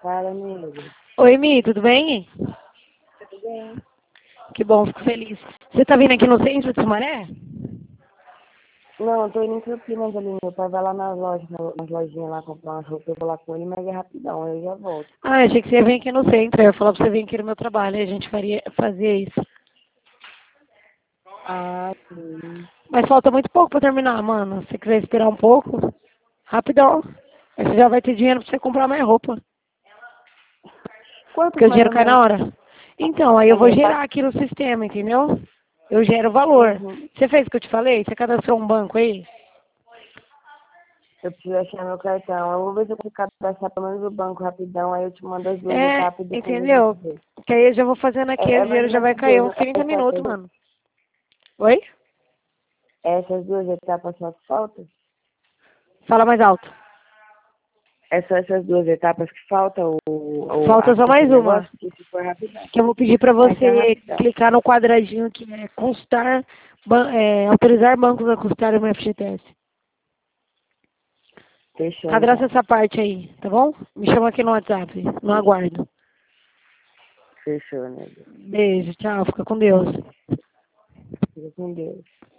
Fala, amiga. Oi, Mi, tudo bem? Tudo bem? Que bom, fico feliz. Você tá vindo aqui no centro de Sumaré? Não, eu tô indo em Campinas ali. Meu pai vai lá nas lojinhas lá comprar umas roupas. Eu vou lá com ele, mas é rapidão, eu já volto. Ah, achei que você ia vir aqui no centro. Eu ia falar pra você vir aqui no meu trabalho e a gente fazia isso. Ah, sim. Mas falta muito pouco pra terminar, mano. Se você quiser esperar um pouco, rapidão. Aí você já vai ter dinheiro pra você comprar mais roupa. Quantos Porque o mais dinheiro ou cai menos? na hora. Então, aí eu Mas vou é gerar aqui no sistema, entendeu? Eu gero o valor. Uhum. Você fez o que eu te falei? Você cadastrou um banco aí? Eu preciso achar meu cartão. Eu vou ver se eu consigo cadastrar pelo menos o banco rapidão. Aí eu te mando as duas É, etapas e depois a gente entendeu? vê. Que aí eu já vou fazendo aqui, o É mais dinheiro ou já vai menos cair duas, uns 30 minutos, etapas. mano. Oi? Essas duas etapas só que faltam? Fala mais alto. É só essas duas etapas que faltam Falta só esse mais uma. negócio? Porque se for rapidão. Que eu vou pedir para Ah, então é você rapidão. clicar no quadradinho que é constar, autorizar bancos a constar o meu FGTS. Fechou, Cadastra então. essa parte aí, tá bom? Me chama aqui no WhatsApp. No aguardo. Fechou, nego. Beijo, tchau, fica com Deus. Fica com Deus.